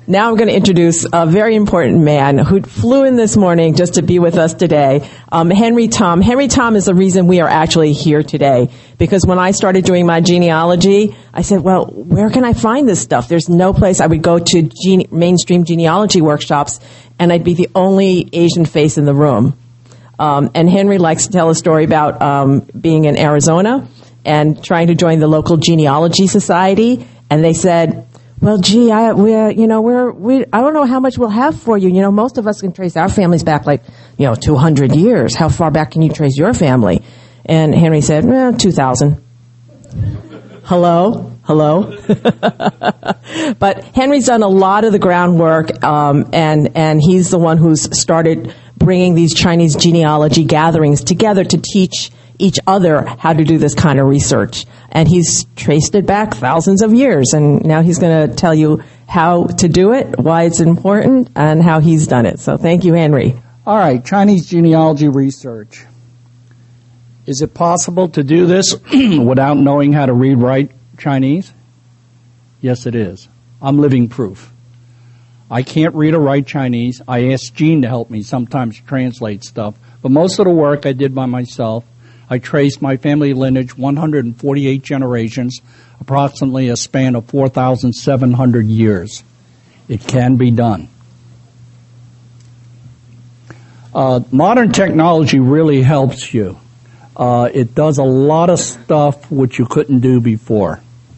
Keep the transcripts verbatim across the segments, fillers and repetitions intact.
Now I'm going to introduce a very important man who flew in this morning just to be with us today, um, Henry Tom. Henry Tom is the reason we are actually here today, because when I started doing my genealogy, I said, well, where can I find this stuff? There's no place. I would go to gene- mainstream genealogy workshops, and I'd be the only Asian face in the room. Um, and Henry likes to tell a story about um, being in Arizona and trying to join the local genealogy society, and they said, well, gee, I, we're, you know, we're, we, I don't know how much we'll have for you. You know, most of us can trace our families back like, you know, two hundred years. How far back can you trace your family? And Henry said, eh, two thousand. Hello? Hello? But Henry's done a lot of the groundwork, um, and, and he's the one who's started bringing these Chinese genealogy gatherings together to teach each other how to do this kind of research. And he's traced it back thousands of years, and now he's going to tell you how to do it, why it's important, and how he's done it. So thank you, Henry. All right, Chinese genealogy research. Is it possible to do this without knowing how to read, write Chinese? Yes, it is. I'm living proof. I can't read or write Chinese. I ask Gene to help me sometimes translate stuff, but most of the work I did by myself. I traced my family lineage one hundred forty-eight generations, approximately a span of four thousand seven hundred years. It can be done. Uh, modern technology really helps you. Uh, it does a lot of stuff which you couldn't do before.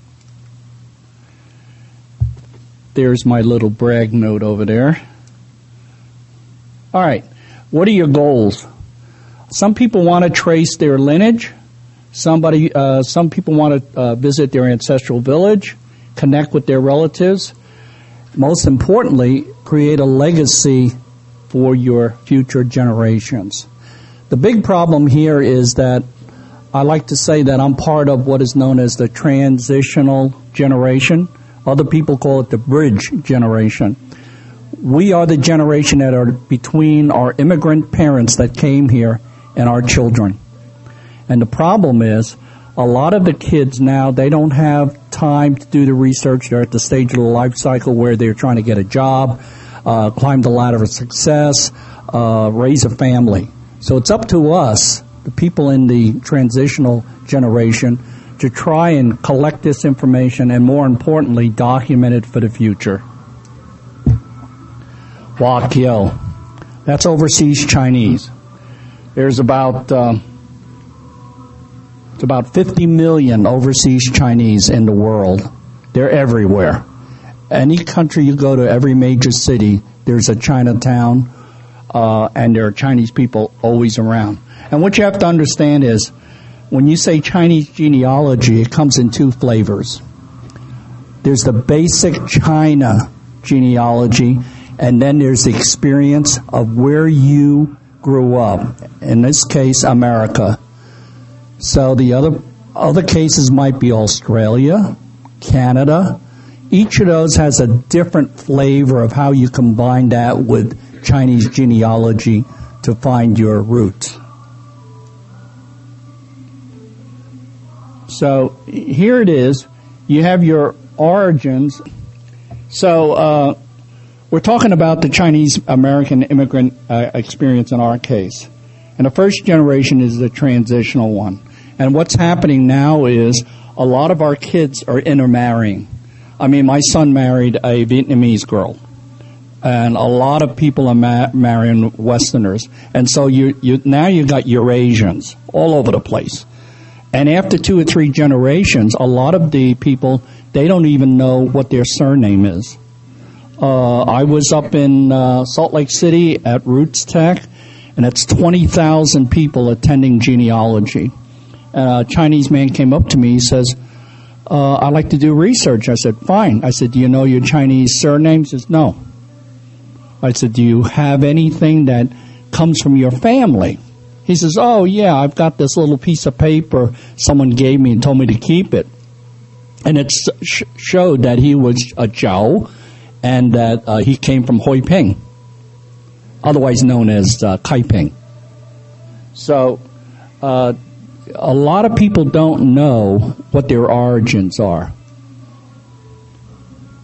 There's my little brag note over there. All right, what are your goals? Some people want to trace their lineage. Somebody, uh, some people want to uh, visit their ancestral village, connect with their relatives. Most importantly, create a legacy for your future generations. The big problem here is that I like to say that I'm part of what is known as the transitional generation. Other people call it the bridge generation. We are the generation that are between our immigrant parents that came here and our children. And the problem is, a lot of the kids now, they don't have time to do the research. They're at the stage of the life cycle where they're trying to get a job, uh, climb the ladder of success, uh, raise a family. So it's up to us, the people in the transitional generation, to try and collect this information and, more importantly, document it for the future. Hua Kiao. That's overseas Chinese. There's about uh, it's about fifty million overseas Chinese in the world. They're everywhere. Any country you go to, every major city, there's a Chinatown, uh, and there are Chinese people always around. And what you have to understand is, when you say Chinese genealogy, it comes in two flavors. There's the basic China genealogy, and then there's the experience of where you grew up. In this case, America. So the other other cases might be Australia, Canada. Each of those has a different flavor of how you combine that with Chinese genealogy to find your roots. So here it is. You have your origins. So uh, we're talking about the Chinese-American immigrant uh, experience in our case. And the first generation is the transitional one. And what's happening now is a lot of our kids are intermarrying. I mean, my son married a Vietnamese girl. And a lot of people are ma- marrying Westerners. And so you, you now you've got Eurasians all over the place. And after two or three generations, a lot of the people, they don't even know what their surname is. Uh, I was up in uh, Salt Lake City at Roots Tech, and it's twenty thousand people attending genealogy. Uh, a Chinese man came up to me, he says, uh, I'd like to do research. I said, fine. I said, do you know your Chinese surname? He says, no. I said, do you have anything that comes from your family? He says, oh, yeah, I've got this little piece of paper someone gave me and told me to keep it. And it sh- showed that he was a Zhao and that uh, he came from Hoi Ping, otherwise known as uh, Kaiping. So uh, a lot of people don't know what their origins are.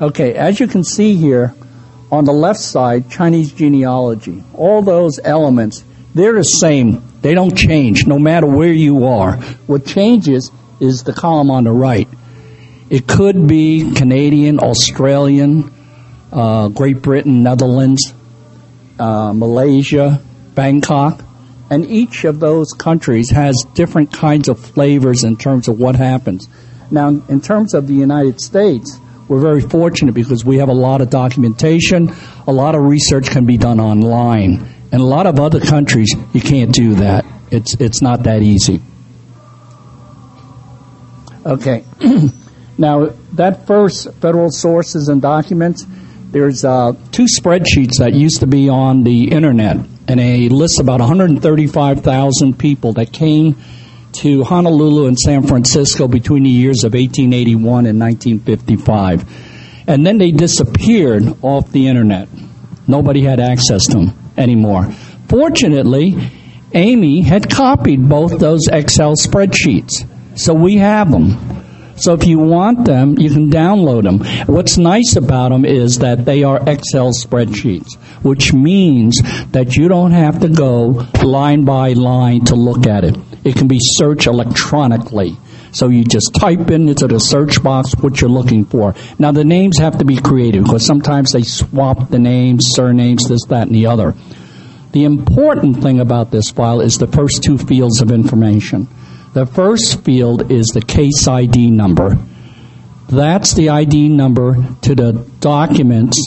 Okay, as you can see here, on the left side, Chinese genealogy. All those elements, they're the same. They don't change no matter where you are. What changes is the column on the right. It could be Canadian, Australian, uh, Great Britain, Netherlands, uh, Malaysia, Bangkok. And each of those countries has different kinds of flavors in terms of what happens. Now, in terms of the United States, we're very fortunate because we have a lot of documentation. A lot of research can be done online. In a lot of other countries, you can't do that. It's it's not that easy. Okay. Now, that first federal sources and documents, there's uh, two spreadsheets that used to be on the Internet, and they list about one hundred thirty-five thousand people that came to Honolulu and San Francisco between the years of eighteen eighty-one and nineteen fifty-five. And then they disappeared off the Internet. Nobody had access to them anymore. Fortunately, Amy had copied both those Excel spreadsheets, so we have them. So if you want them, you can download them. What's nice about them is that they are Excel spreadsheets, which means that you don't have to go line by line to look at it. It can be searched electronically. So you just type in into the search box what you're looking for. Now, the names have to be creative because sometimes they swap the names, surnames, this, that, and the other. The important thing about this file is the first two fields of information. The first field is the case I D number. That's the I D number to the documents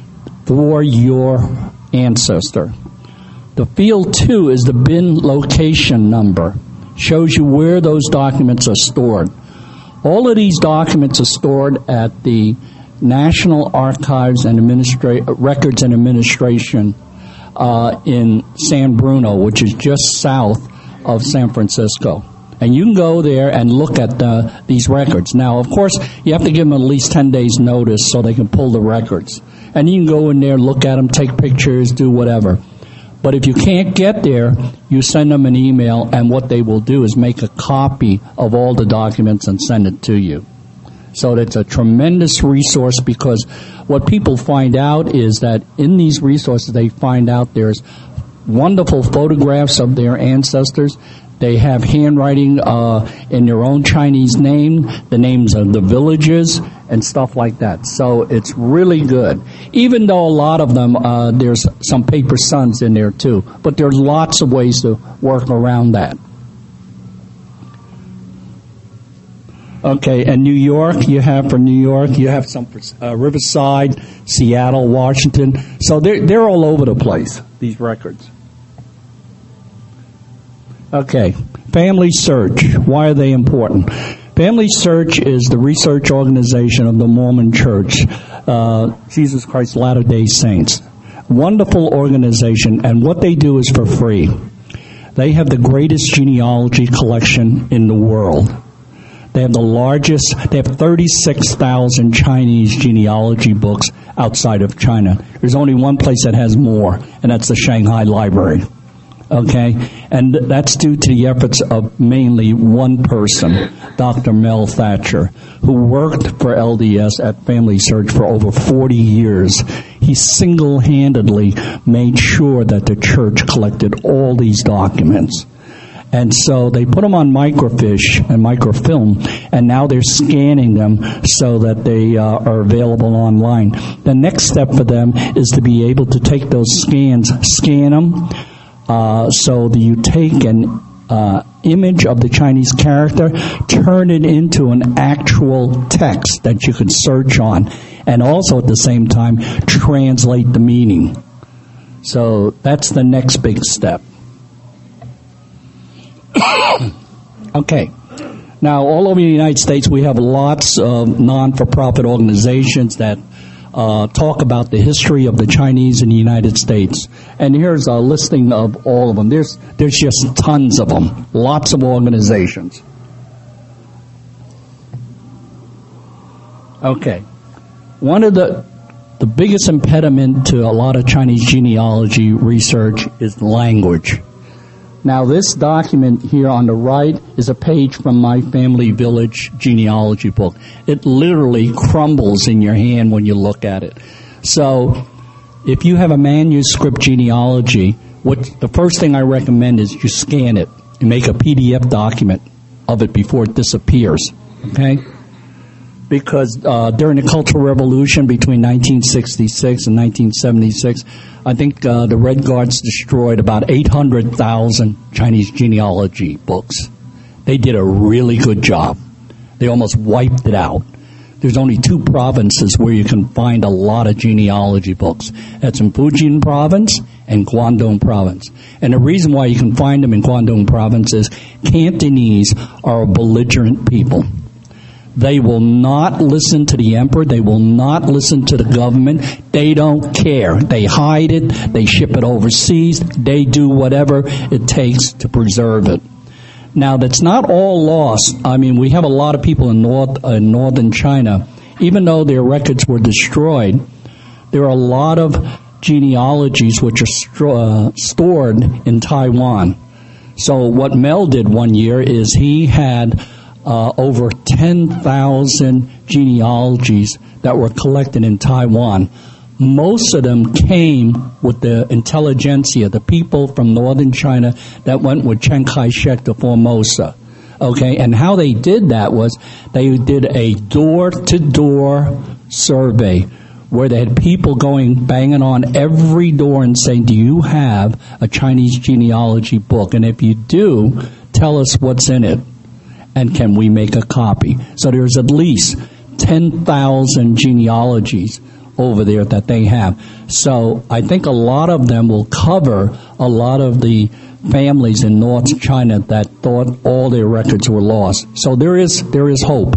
for your ancestor. The field two is the bin location number. Shows you where those documents are stored. All of these documents are stored at the National Archives and Administra- Records and Administration uh, in San Bruno, which is just south of San Francisco. And you can go there and look at the, these records. Now, of course, you have to give them at least ten days notice so they can pull the records. And you can go in there, look at them, take pictures, do whatever. But if you can't get there, you send them an email, and what they will do is make a copy of all the documents and send it to you. So it's a tremendous resource because what people find out is that in these resources, they find out there's wonderful photographs of their ancestors. They have handwriting uh, in their own Chinese name, the names of the villages, and stuff like that. So it's really good. Even though a lot of them, uh, there's some paper sons in there too. But there's lots of ways to work around that. Okay, and New York, you have for New York, you have some for uh, Riverside, Seattle, Washington. So they're, they're all over the place, these records. Okay, Family Search. Why are they important? Family Search is the research organization of the Mormon Church, uh, Jesus Christ Latter-day Saints. Wonderful organization, and what they do is for free. They have the greatest genealogy collection in the world. They have the largest, they have thirty-six thousand Chinese genealogy books outside of China. There's only one place that has more, and that's the Shanghai Library. Okay, and that's due to the efforts of mainly one person, Doctor Mel Thatcher, who worked for L D S at Family Search for over forty years. He single-handedly made sure that the church collected all these documents. And so they put them on microfiche and microfilm, and now they're scanning them so that they uh, are available online. The next step for them is to be able to take those scans, scan them, Uh, so that you take an uh, image of the Chinese character, turn it into an actual text that you can search on, and also at the same time translate the meaning. So that's the next big step. Okay. Now, all over the United States, we have lots of non-for-profit organizations that Uh, talk about the history of the Chinese in the United States. And here's a listing of all of them. There's there's just tons of them. Lots of organizations. Okay. One of the the biggest impediment to a lot of Chinese genealogy research is language. Now, this document here on the right is a page from my family village genealogy book. It literally crumbles in your hand when you look at it. So, if you have a manuscript genealogy, what the first thing I recommend is you scan it and make a P D F document of it before it disappears. Okay? Because uh, during the Cultural Revolution between nineteen sixty-six and nineteen seventy-six, I think uh, the Red Guards destroyed about eight hundred thousand Chinese genealogy books. They did a really good job. They almost wiped it out. There's only two provinces where you can find a lot of genealogy books. That's in Fujian Province and Guangdong Province. And the reason why you can find them in Guangdong Province is Cantonese are a belligerent people. They will not listen to the emperor. They will not listen to the government. They don't care. They hide it. They ship it overseas. They do whatever it takes to preserve it. Now, that's not all lost. I mean, we have a lot of people in north, uh, northern China. Even though their records were destroyed, there are a lot of genealogies which are st- uh, stored in Taiwan. So what Mel did one year is he had Uh, over ten thousand genealogies that were collected in Taiwan. Most of them came with the intelligentsia, the people from northern China that went with Chiang Kai-shek to Formosa. Okay, and how they did that was they did a door-to-door survey where they had people going, banging on every door and saying, do you have a Chinese genealogy book? And if you do, tell us what's in it. And can we make a copy? So there's at least ten thousand genealogies over there that they have. So I think a lot of them will cover a lot of the families in North China that thought all their records were lost. So there is there is hope.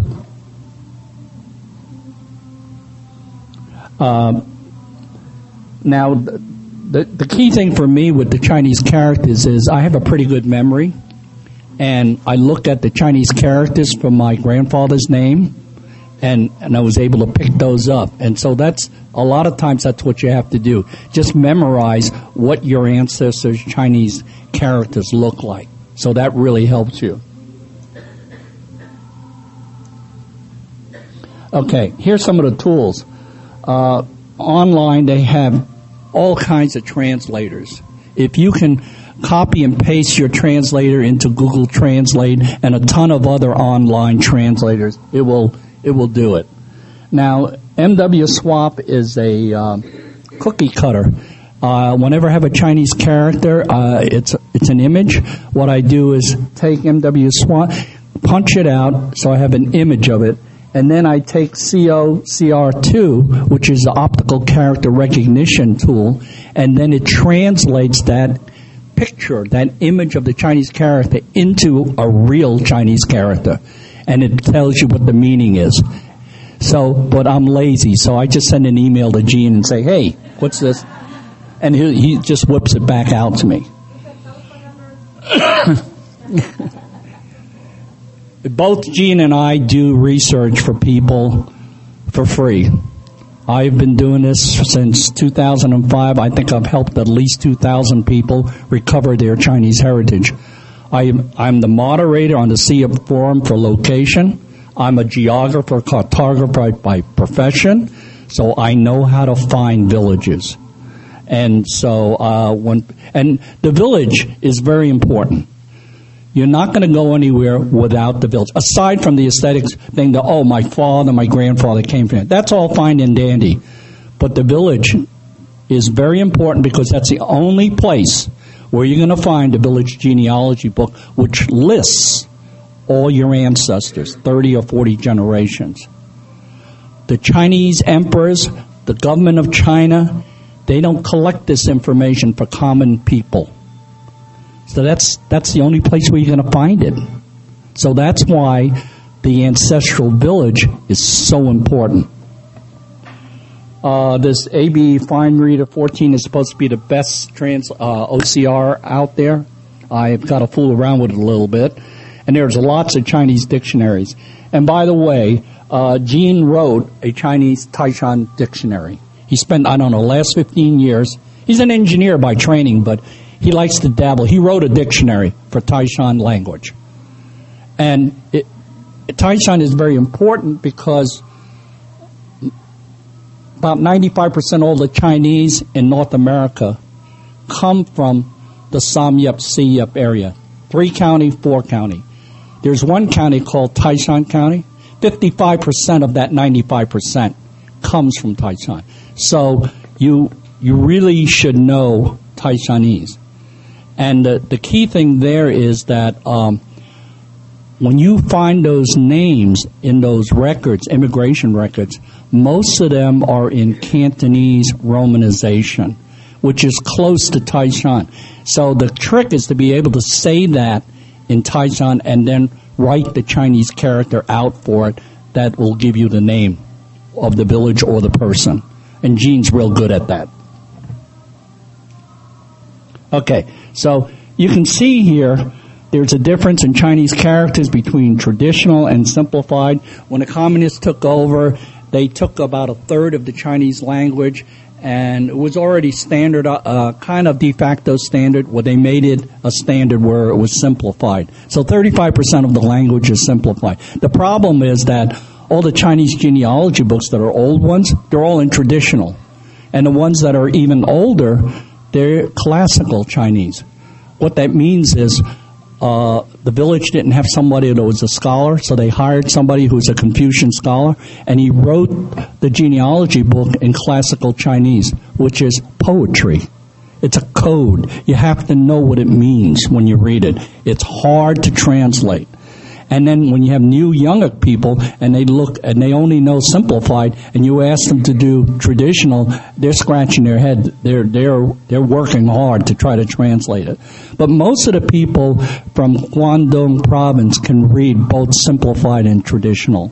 Uh, now, the, the key thing for me with the Chinese characters is I have a pretty good memory. And I looked at the Chinese characters for my grandfather's name, and, and I was able to pick those up. And so that's, a lot of times that's what you have to do. Just memorize what your ancestors' Chinese characters look like. So that really helps you. Okay, here's some of the tools. Uh, online they have all kinds of translators. If you can copy and paste your translator into Google Translate and a ton of other online translators, it will it will do it. Now, M W Swap is a uh, cookie cutter. Uh, whenever I have a Chinese character, uh, it's it's an image. What I do is take M W Swap, punch it out, so I have an image of it, and then I take C O C R two, which is the optical character recognition tool, and then it translates that picture, that image of the Chinese character into a real Chinese character. And it tells you what the meaning is. So, but I'm lazy, so I just send an email to Gene and say, hey, what's this? And he, he just whips it back out to me. Both Gene and I do research for people for free. I've been doing this since two thousand five. I think I've helped at least two thousand people recover their Chinese heritage. I'm, I'm the moderator on the C I A Forum for location. I'm a geographer, cartographer by profession, so I know how to find villages. And so, uh, when, and the village is very important. You're not going to go anywhere without the village. Aside from the aesthetics thing that, oh, my father, my grandfather came from it. That's all fine and dandy. But the village is very important because that's the only place where you're going to find a village genealogy book which lists all your ancestors, thirty or forty generations. The Chinese emperors, the government of China, they don't collect this information for common people. So that's that's the only place where you're going to find it. So that's why the ancestral village is so important. Uh, this A B Fine Reader fourteen is supposed to be the best trans uh, O C R out there. I've got to fool around with it a little bit. And there's lots of Chinese dictionaries. And by the way, uh, Gene wrote a Chinese Taishan dictionary. He spent, I don't know, last fifteen years. He's an engineer by training, but he likes to dabble. He wrote a dictionary for Taishan language. And it, Taishan is very important because about ninety-five percent of all the Chinese in North America come from the Samyup, Siyup area. Three county, four county. There's one county called Taishan County. fifty-five percent of that ninety-five percent comes from Taishan. So you you really should know Taishanese. And the, the key thing there is that um, when you find those names in those records, immigration records, most of them are in Cantonese romanization, which is close to Taishan. So the trick is to be able to say that in Taishan and then write the Chinese character out for it that will give you the name of the village or the person. And Gene's real good at that. Okay, so you can see here there's a difference in Chinese characters between traditional and simplified. When the communists took over, they took about a third of the Chinese language, and it was already standard, uh, kind of de facto standard, where they made it a standard where it was simplified. So thirty-five percent of the language is simplified. The problem is that all the Chinese genealogy books that are old ones, they're all in traditional. And the ones that are even older, they're classical Chinese. What that means is uh, the village didn't have somebody that was a scholar, so they hired somebody who's a Confucian scholar, and he wrote the genealogy book in classical Chinese, which is poetry. It's a code. You have to know what it means when you read it. It's hard to translate. And then when you have new younger people and they look and they only know simplified, and you ask them to do traditional, they're scratching their head. They're they're they're working hard to try to translate it. But most of the people from Guangdong province can read both simplified and traditional.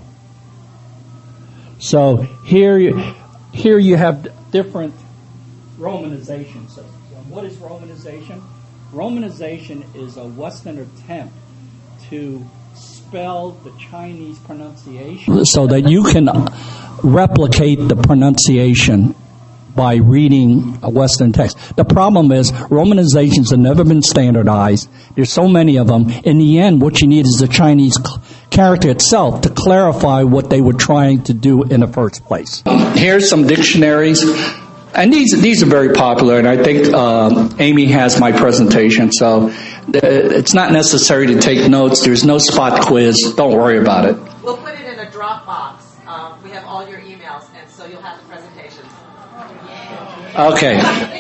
So here you, here you have different romanization systems. What is romanization? Romanization is a Western attempt to spell the Chinese pronunciation so that you can replicate the pronunciation by reading a Western text. The problem is romanizations have never been standardized. There's so many of them. In the end, what you need is the Chinese character itself to clarify what they were trying to do in the first place. Here's some dictionaries. And these these are very popular, and I think um, Amy has my presentation, so it's not necessary to take notes. There's no spot quiz. Don't worry about it. We'll put it in a Dropbox. Um, we have all your emails, and so you'll have the presentation. Okay.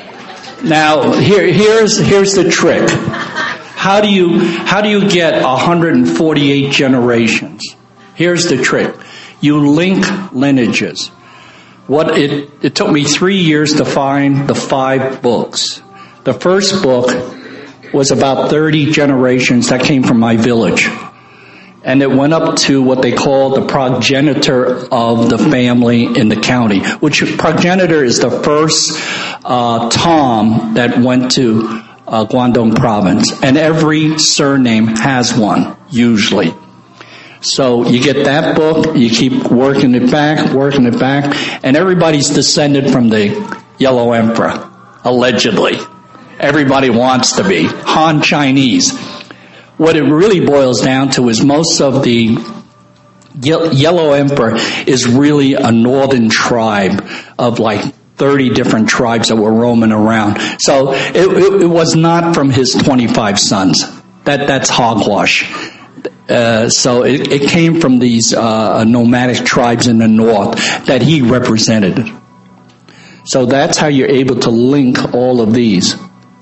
Now here here's here's the trick. How do you how do you get one hundred forty-eight generations? Here's the trick. You link lineages. What it, it took me three years to find the five books. The first book was about thirty generations that came from my village. And it went up to what they call the progenitor of the family in the county, which progenitor is the first uh, Tom that went to uh, Guangdong province. And every surname has one, usually. So you get that book, you keep working it back, working it back, and everybody's descended from the Yellow Emperor, allegedly. Everybody wants to be. Han Chinese. What it really boils down to is most of the Yellow Emperor is really a northern tribe of like thirty different tribes that were roaming around. So it, it, it was not from his twenty-five sons. That That's hogwash. Uh, so it, it came from these uh, nomadic tribes in the north that he represented. So that's how you're able to link all of these.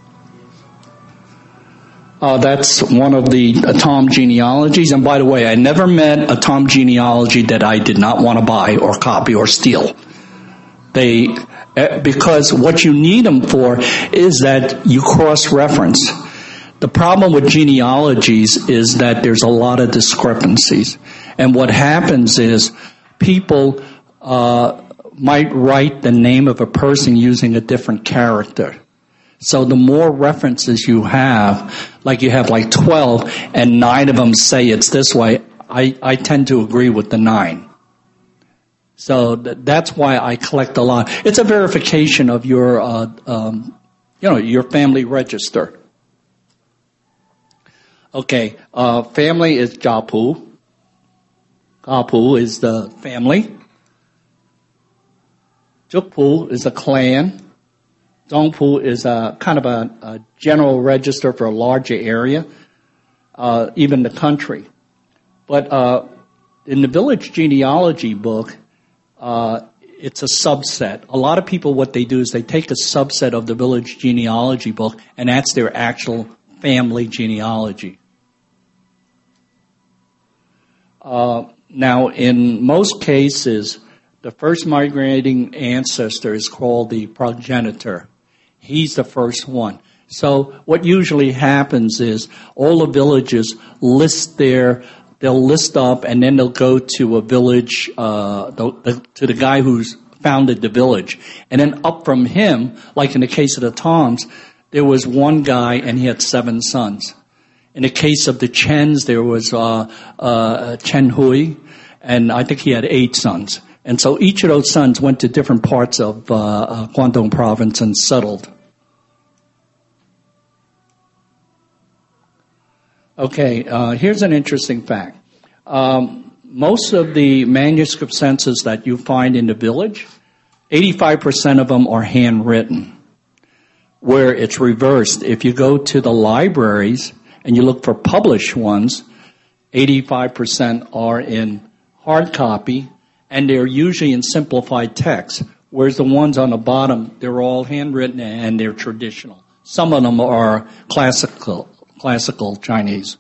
Uh, that's one of the uh, Tom genealogies. And by the way, I never met a Tom genealogy that I did not want to buy or copy or steal. They, uh, because what you need them for is that you cross-reference. The problem with genealogies is that there's a lot of discrepancies. And what happens is people uh, might write the name of a person using a different character. So the more references you have, like you have like twelve, and nine of them say it's this way, I, I tend to agree with the nine. So th- that's why I collect a lot. It's a verification of your uh, um, you know, your family register. Okay, uh, family is Jiapu. Jiapu is the family. Zhukpu is a clan. Zongpu is a kind of a, a general register for a larger area, uh, even the country. But uh, in the village genealogy book, uh, it's a subset. A lot of people, what they do is they take a subset of the village genealogy book, and that's their actual family genealogy. Uh, now, in most cases, the first migrating ancestor is called the progenitor. He's the first one. So what usually happens is all the villages list their, they'll list up and then they'll go to a village, uh, the, the, to the guy who's founded the village. And then up from him, like in the case of the Toms, there was one guy and he had seven sons. In the case of the Chens, there was uh, uh, Chen Hui, and I think he had eight sons. And so each of those sons went to different parts of uh, uh, Guangdong province and settled. Okay, uh, here's an interesting fact. Um, most of the manuscript census that you find in the village, eighty-five percent of them are handwritten, where it's reversed. If you go to the libraries and you look for published ones, eighty-five percent are in hard copy, and they're usually in simplified text, whereas the ones on the bottom, they're all handwritten and they're traditional. Some of them are classical, classical Chinese.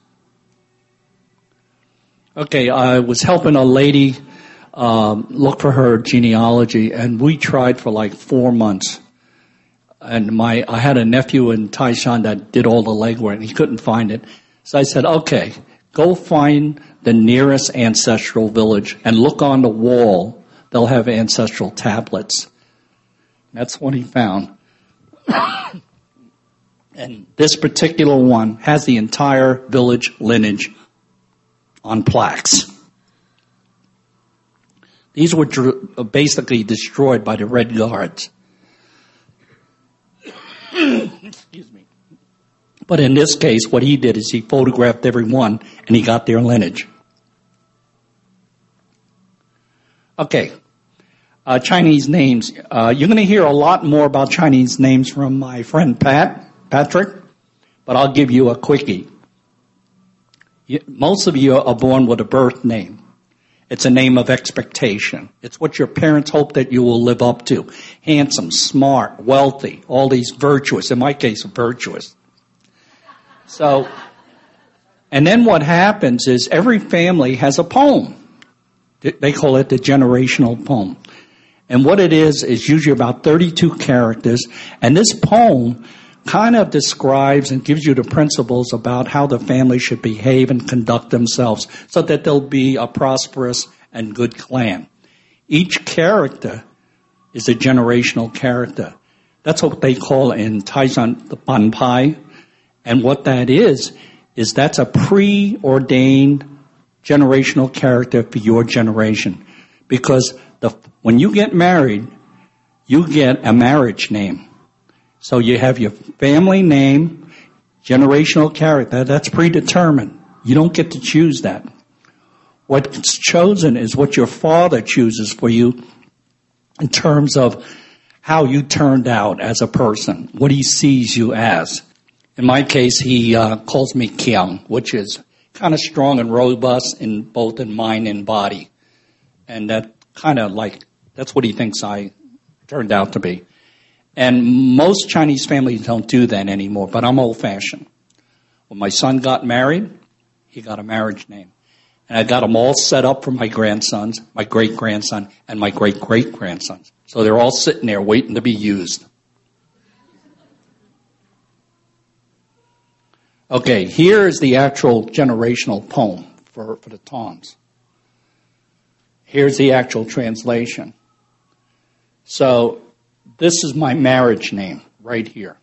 Okay, I was helping a lady um, look for her genealogy, and we tried for like four months. And my, I had a nephew in Taishan that did all the legwork, and he couldn't find it. So I said, okay, go find the nearest ancestral village and look on the wall. They'll have ancestral tablets. That's what he found. And this particular one has the entire village lineage on plaques. These were dr- basically destroyed by the Red Guards. Excuse me. But in this case, what he did is he photographed everyone and he got their lineage. Okay. Uh, Chinese names. Uh, you're going to hear a lot more about Chinese names from my friend Pat, Patrick, but I'll give you a quickie. You, most of you are born with a birth name. It's a name of expectation. It's what your parents hope that you will live up to. Handsome, smart, wealthy, all these virtuous. In my case, virtuous. So, and then what happens is every family has a poem. They call it the generational poem. And what it is, is usually about thirty-two characters. And this poem kind of describes and gives you the principles about how the family should behave and conduct themselves so that they'll be a prosperous and good clan. Each character is a generational character. That's what they call in Taishan the Banpai. And what that is, is that's a preordained generational character for your generation. Because the, when you get married, you get a marriage name. So you have your family name, generational character. That's predetermined. You don't get to choose that. What's chosen is what your father chooses for you in terms of how you turned out as a person, what he sees you as. In my case, he uh, calls me Kiang, which is kind of strong and robust in both in mind and body. And that kind of like, that's what he thinks I turned out to be. And most Chinese families don't do that anymore, but I'm old-fashioned. When my son got married, he got a marriage name. And I got them all set up for my grandsons, my great-grandson, and my great-great-grandsons. So they're all sitting there waiting to be used. Okay, here is the actual generational poem for, for the Toms. Here's the actual translation. So this is my marriage name right here.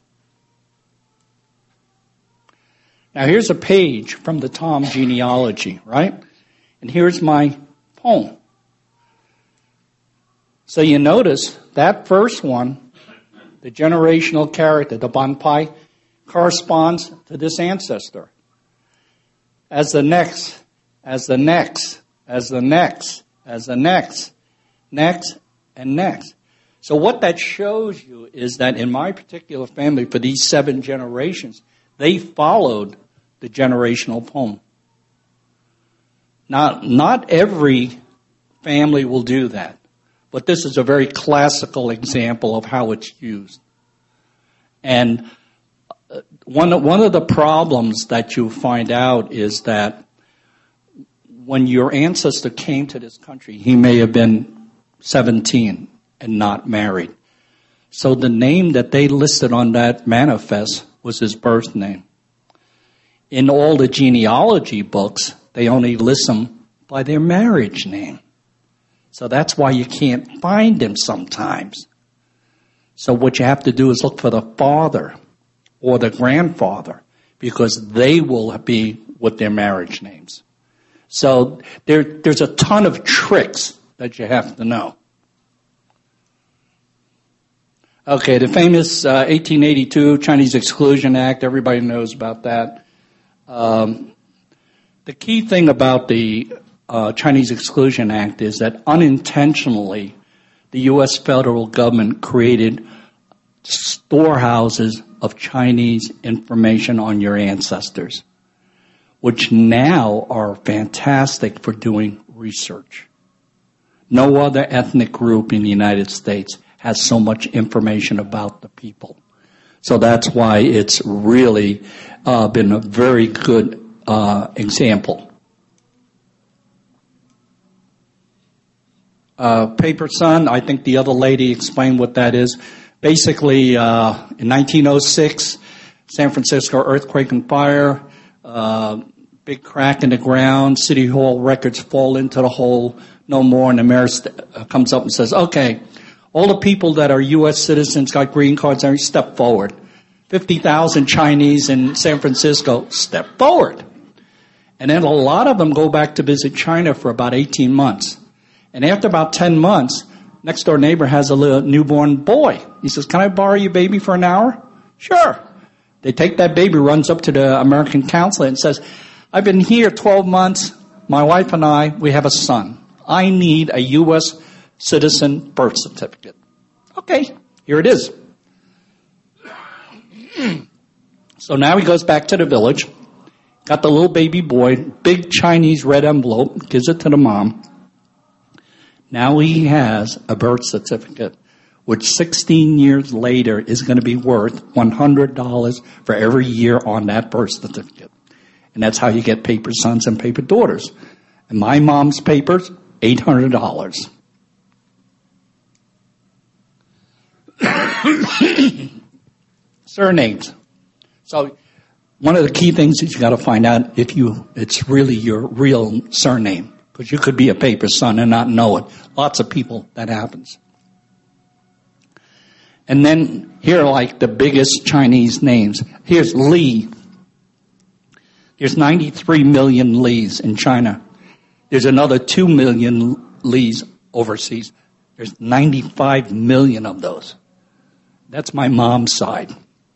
Now here's a page from the Tom genealogy, right? And here's my poem. So you notice that first one the generational character, the Banpai, corresponds to this ancestor. As the next, as the next, as the next, as the next, next, and next. So what that shows you is that in my particular family, for these seven generations, they followed the generational poem. Now, not every family will do that, but this is a very classical example of how it's used. And one of, one of the problems that you find out is that when your ancestor came to this country, he may have been seventeen and not married. So the name that they listed on that manifest was his birth name. In all the genealogy books, they only list them by their marriage name. So that's why you can't find them sometimes. So what you have to do is look for the father or the grandfather, because they will be with their marriage names. So there, there's a ton of tricks that you have to know. Okay, the famous uh, eighteen eighty-two Chinese Exclusion Act, everybody knows about that. Um, the key thing about the uh, Chinese Exclusion Act is that unintentionally the U S federal government created storehouses of Chinese information on your ancestors, which now are fantastic for doing research. No other ethnic group in the United States has so much information about the people. So that's why it's really uh, been a very good uh, example. Uh, Paper Sun, I think the other lady explained what that is. Basically, uh, in nineteen oh six, San Francisco earthquake and fire, uh, big crack in the ground, City Hall records fall into the hole, no more, and the mayor st- comes up and says, okay, all the people that are U S citizens, got green cards, they step forward. fifty thousand Chinese in San Francisco, step forward. And then a lot of them go back to visit China for about eighteen months. And after about ten months, next door neighbor has a little newborn boy. He says, can I borrow your baby for an hour? Sure. They take that baby, runs up to the American consulate and says, I've been here twelve months. My wife and I, we have a son. I need a U S citizen birth certificate. Okay, here it is. So now he goes back to the village, got the little baby boy, big Chinese red envelope, gives it to the mom. Now he has a birth certificate, which sixteen years later is going to be worth one hundred dollars for every year on that birth certificate. And that's how you get paper sons and paper daughters. And my mom's papers, eight hundred dollars. Surnames. So one of the key things is you got to find out if you it's really your real surname, because you could be a paper son and not know it. Lots of people that happens. And then here are like the biggest Chinese names. Here's Li. There's ninety-three million Lees in China. There's another two million Lees overseas. There's ninety-five million of those. That's my mom's side.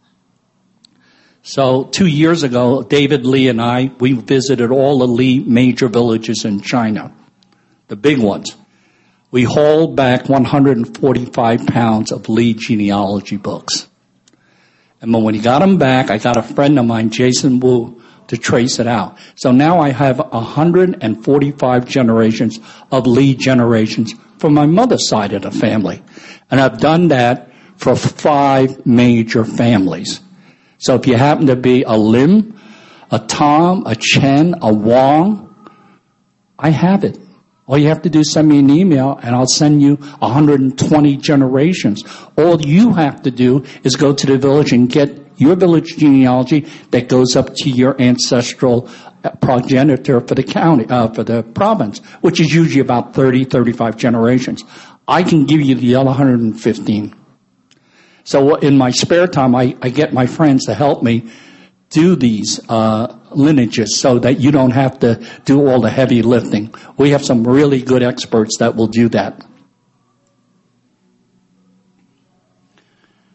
So two years ago, David Lee and I, we visited all the Lee major villages in China, the big ones. We hauled back one hundred forty-five pounds of Lee genealogy books. And when we got them back, I got a friend of mine, Jason Wu, to trace it out. So now I have one hundred forty-five generations of Lee generations from my mother's side of the family. And I've done that for five major families. So if you happen to be a Lim, a Tom, a Chen, a Wong, I have it. All you have to do is send me an email and I'll send you one hundred twenty generations. All you have to do is go to the village and get your village genealogy that goes up to your ancestral progenitor for the county, uh, for the province, which is usually about thirty, thirty-five generations. I can give you the other one hundred fifteen. So in my spare time, I, I get my friends to help me do these uh lineages so that you don't have to do all the heavy lifting. We have some really good experts that will do that.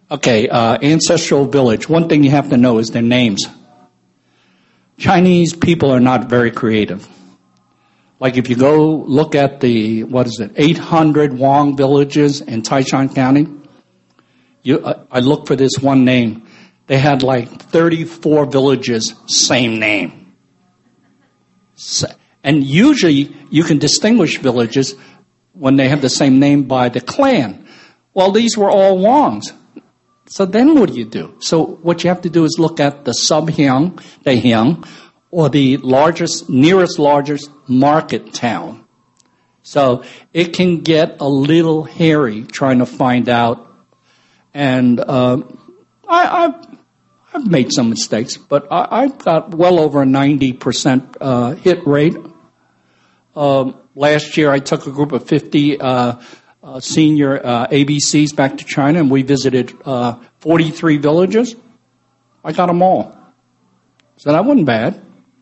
Okay, uh, ancestral village. One thing you have to know is their names. Chinese people are not very creative. Like if you go look at the, what is it, eight hundred Wong villages in Taishan County, you, uh, I look for this one name. They had like thirty-four villages, same name. So, and usually you can distinguish villages when they have the same name by the clan. Well, these were all Wongs. So then what do you do? So what you have to do is look at the sub-hyang, the hyang, or the largest, nearest largest market town. So it can get a little hairy trying to find out. And uh, I, I've, I've made some mistakes, but I, I've got well over a ninety percent uh, hit rate. Um, last year I took a group of fifty uh, uh, senior uh, A B Cs back to China, and we visited uh, forty-three villages. I got them all. So that wasn't bad.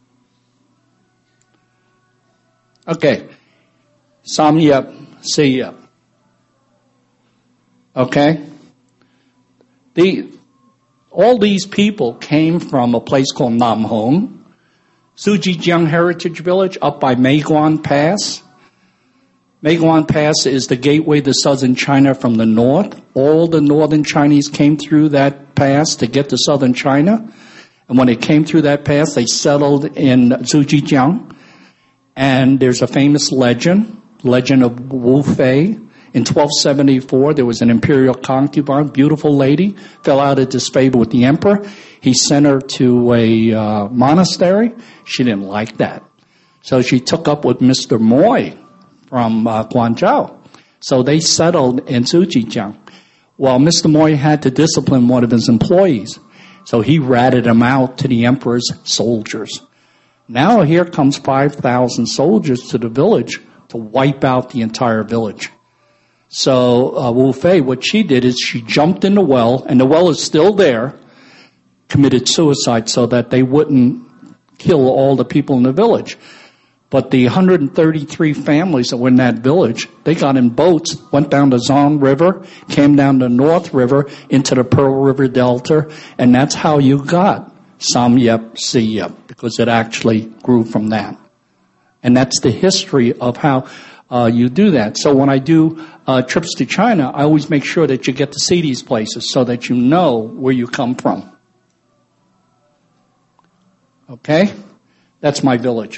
Okay. Samyep, Siyep. Okay? The, all these people came from a place called Nam Hong, Sujijiang Heritage Village up by Meiguan Pass. Meiguan Pass is the gateway to southern China from the north. All the northern Chinese came through that pass to get to southern China. And when they came through that pass, they settled in Sujijiang. And there's a famous legend, legend of Wu Fei. In twelve seventy-four, there was an imperial concubine, beautiful lady, fell out of disfavor with the emperor. He sent her to a uh, monastery. She didn't like that. So she took up with Mister Moy from uh, Guangzhou. So they settled in Sujijiang. Well, Mister Moy had to discipline one of his employees. So he ratted him out to the emperor's soldiers. Now here comes five thousand soldiers to the village to wipe out the entire village. So uh, Wu Fei, what she did is she jumped in the well, and the well is still there, committed suicide so that they wouldn't kill all the people in the village. But the one hundred thirty-three families that were in that village, they got in boats, went down the Zong River, came down the North River into the Pearl River Delta, and that's how you got Samyep, Siyep, because it actually grew from that. And that's the history of how uh, you do that. So when I do uh, trips to China, I always make sure that you get to see these places so that you know where you come from. Okay? That's my village.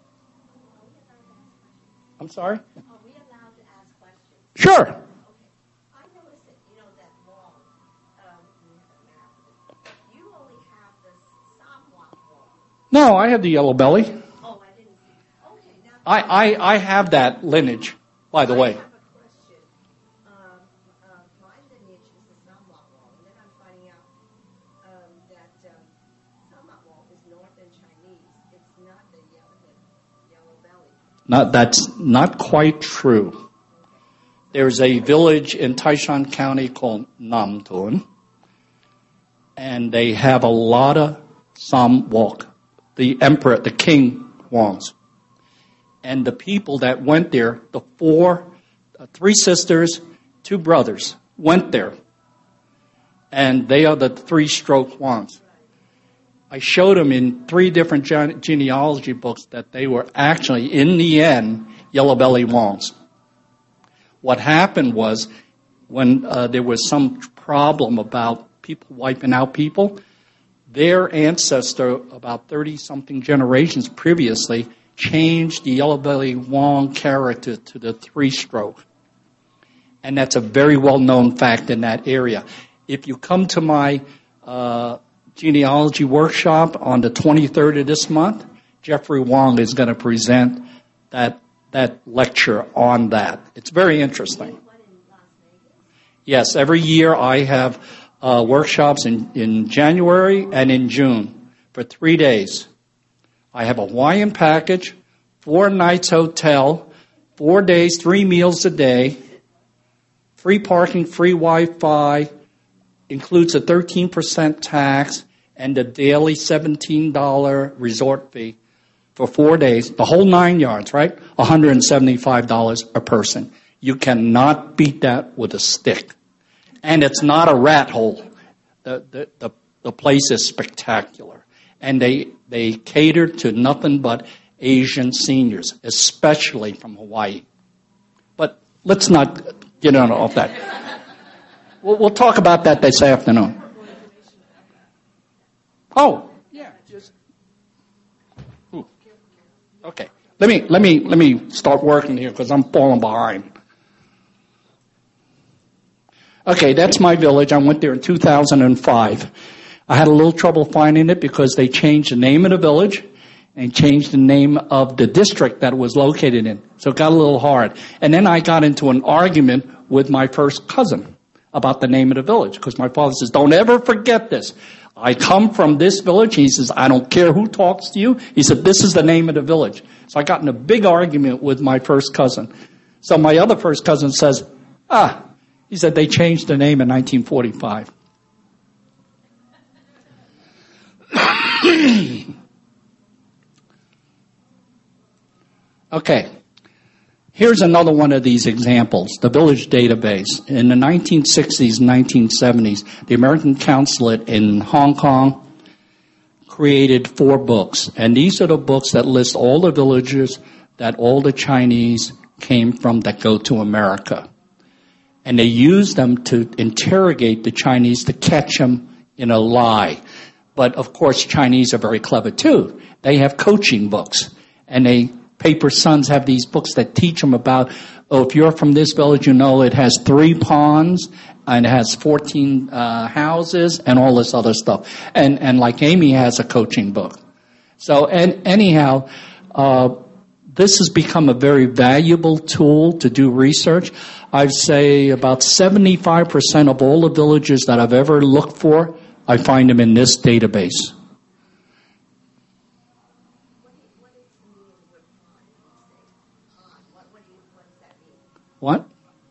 I'm sorry? Are we allowed to ask questions? Sure. Okay. I noticed that, you know, that wall, um, you only have the Samwat wall. No, I have the yellow belly. Oh, I didn't see. Okay. Now I, I, I have that lineage, by the way. I have a question. Um, uh, my lineage is the Samwat wall, and then I'm finding out um, that um, Samwat wall is Northern Chinese. It's not the yellow, yellow belly. Not, that's not quite true. There's a village in Taishan County called Namtun, and they have a lot of Samwok, the emperor, the king Wongs. And the people that went there, the four, uh, three sisters, two brothers, went there. And they are the three-stroke Wongs. I showed them in three different gene- genealogy books that they were actually, in the end, yellow-belly Wongs. What happened was, when uh, there was some problem about people wiping out people, their ancestor, about thirty-something generations previously, changed the yellow-belly Wong character to the three-stroke. And that's a very well-known fact in that area. If you come to my uh genealogy workshop on the twenty-third of this month, Jeffrey Wong is going to present that that lecture on that. It's very interesting. Yes, every year I have uh, workshops in, in January and in June for three days. I have a Hawaiian package, four nights hotel, four days, three meals a day, free parking, free Wi-Fi, includes a thirteen percent tax, and a daily seventeen dollars resort fee for four days, the whole nine yards, right? one hundred seventy-five dollars a person. You cannot beat that with a stick. And it's not a rat hole. The, the, the, the place is spectacular. And they, they cater to nothing but Asian seniors, especially from Hawaii. But let's not get on off that. We'll, we'll talk about that this afternoon. Oh, yeah, just. Ooh. Okay. Let me let me let me start working here because I'm falling behind. Okay, that's my village. I went there in two thousand five. I had a little trouble finding it because they changed the name of the village and changed the name of the district that it was located in. So it got a little hard. And then I got into an argument with my first cousin about the name of the village because my father says, don't ever forget this. I come from this village. He says, I don't care who talks to you. He said, this is the name of the village. So I got in a big argument with my first cousin. So my other first cousin says, ah, he said they changed the name in nineteen forty-five. Okay. Here's another one of these examples, the village database. In the nineteen sixties and nineteen seventies, the American Consulate in Hong Kong created four books. And these are the books that list all the villages that all the Chinese came from that go to America. And they use them to interrogate the Chinese to catch them in a lie. But, of course, Chinese are very clever, too. They have coaching books. And they, Paper Sons have these books that teach them about, oh, if you're from this village, you know it has three ponds and it has fourteen uh, houses and all this other stuff. And, and like Amy has a coaching book. So, and anyhow, uh, this has become a very valuable tool to do research. I'd say about seventy-five percent of all the villages that I've ever looked for, I find them in this database. What?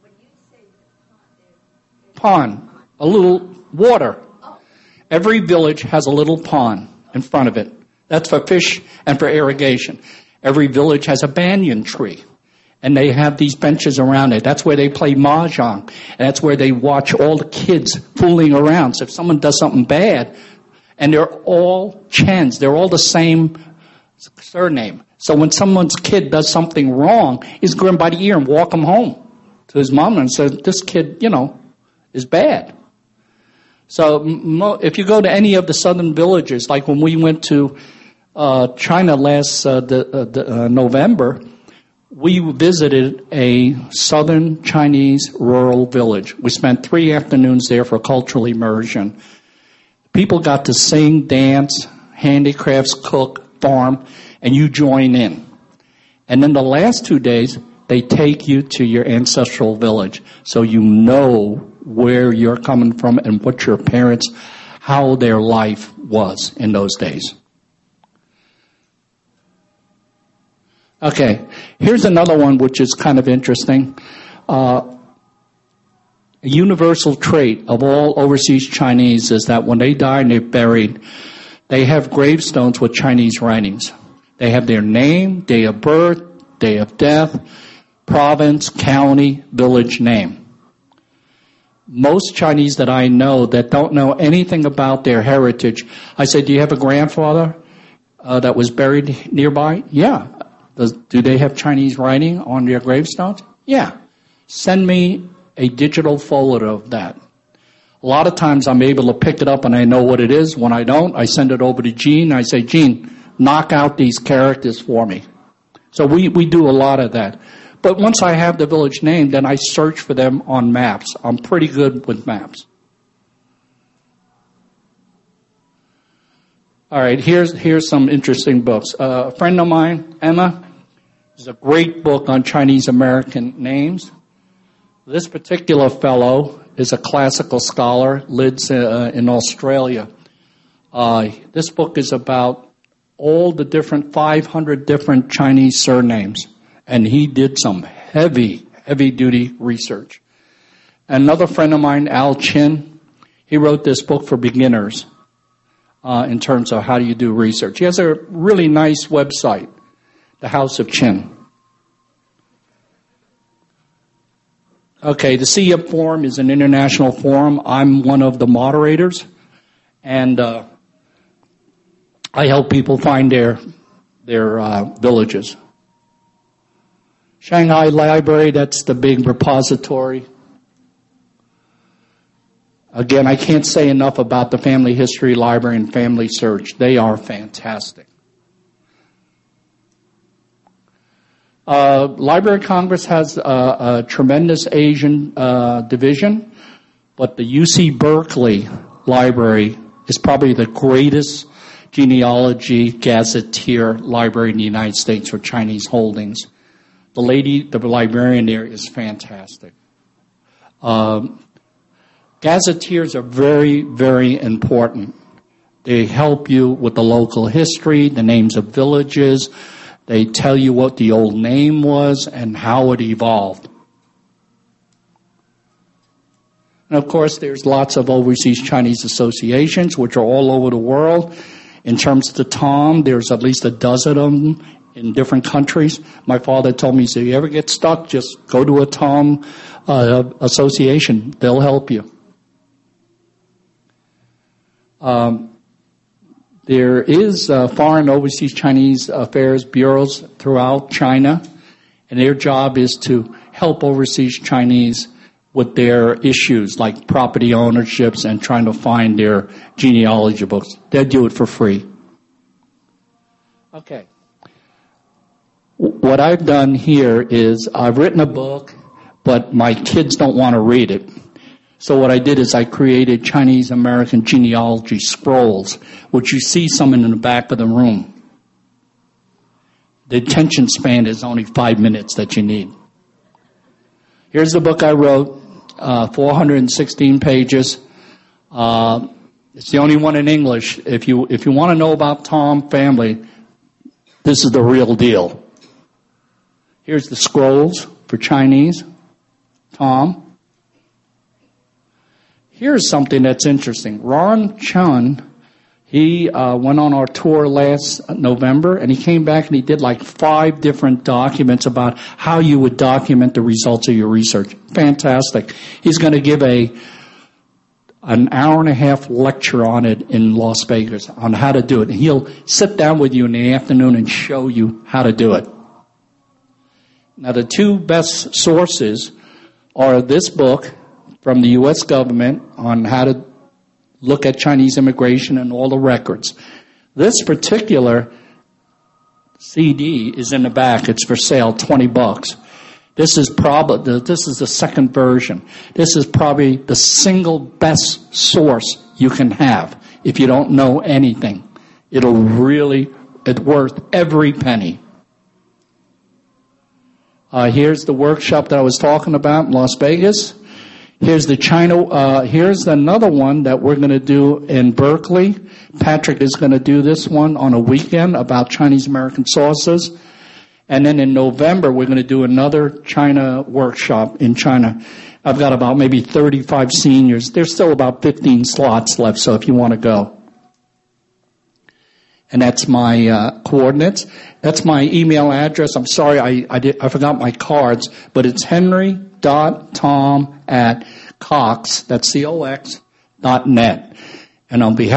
Pond. A little water. Every village has a little pond in front of it. That's for fish and for irrigation. Every village has a banyan tree. And they have these benches around it. That's where they play mahjong. And that's where they watch all the kids fooling around. So if someone does something bad, and they're all Chens, they're all the same surname. So when someone's kid does something wrong, he's going by the ear and walk him home to his mom and say, this kid, you know, is bad. So if you go to any of the southern villages, like when we went to uh, China last uh, the, uh, the, uh, November, we visited a southern Chinese rural village. We spent three afternoons there for cultural immersion. People got to sing, dance, handicrafts, cook, farm, and you join in. And then the last two days, they take you to your ancestral village so you know where you're coming from and what your parents, how their life was in those days. Okay, here's another one which is kind of interesting. Uh, a universal trait of all overseas Chinese is that when they die and they're buried, they have gravestones with Chinese writings. They have their name, day of birth, day of death, province, county, village name. Most Chinese that I know that don't know anything about their heritage, I say, do you have a grandfather uh, that was buried nearby? Yeah. Does, do they have Chinese writing on their gravestones? Yeah. Send me a digital photo of that. A lot of times I'm able to pick it up and I know what it is. When I don't, I send it over to Gene. I say, Gene, knock out these characters for me. So we, we do a lot of that. But once I have the village name, then I search for them on maps. I'm pretty good with maps. All right, here's here's some interesting books. Uh, a friend of mine, Emma, is a great book on Chinese American names. This particular fellow is a classical scholar, lives uh, in Australia. Uh, this book is about all the different five hundred different Chinese surnames, and he did some heavy, heavy-duty research. Another friend of mine, Al Chin, he wrote this book for beginners. Uh, in terms of how do you do research. He has a really nice website, The House of Chin. Okay, the C E P Forum is an international forum. I'm one of the moderators, and uh, I help people find their their uh, villages. Shanghai Library, that's the big repository. Again, I can't say enough about the Family History Library and Family Search. They are fantastic. Uh, Library of Congress has a, a tremendous Asian uh, division, but the U C Berkeley Library is probably the greatest genealogy gazetteer library in the United States for Chinese holdings. The lady, the librarian there is fantastic. Um, gazetteers are very, very important. They help you with the local history, the names of villages. They tell you what the old name was and how it evolved. And of course, there's lots of overseas Chinese associations, which are all over the world. In terms of the T O M, there's at least a dozen of them in different countries. My father told me, so if you ever get stuck, just go to a T O M uh, association. They'll help you. Um, there is uh, foreign overseas Chinese affairs bureaus throughout China, and their job is to help overseas Chinese with their issues like property ownerships and trying to find their genealogy books. They do it for free. Okay. What I've done here is I've written a book, but my kids don't want to read it. So what I did is I created Chinese American genealogy scrolls, which you see some in the back of the room. The attention span is only five minutes that you need. Here's the book I wrote, uh, four hundred sixteen pages. Uh, it's the only one in English. If you if you want to know about Tom family, this is the real deal. Here's the scrolls for Chinese, Tom. Here's something that's interesting. Ron Chun, he uh, went on our tour last November, and he came back and he did like five different documents about how you would document the results of your research. Fantastic. He's going to give a an hour and a half lecture on it in Las Vegas on how to do it. And he'll sit down with you in the afternoon and show you how to do it. Now, the two best sources are this book from the U S government on how to look at Chinese immigration and all the records. This particular C D is in the back. It's for sale, twenty bucks. This is probably, this is the second version. This is probably the single best source you can have if you don't know anything. It'll really, it's worth every penny. Uh, here's the workshop that I was talking about in Las Vegas. Here's the China, uh, here's another one that we're going to do in Berkeley. Patrick is going to do this one on a weekend about Chinese American sources. And then in November, we're going to do another China workshop in China. I've got about maybe thirty-five seniors. There's still about fifteen slots left, so if you want to go. And that's my uh, coordinates. That's my email address. I'm sorry, I I, did, I forgot my cards, but it's henry dot tom at cox, that's C O X, dot net. And on behalf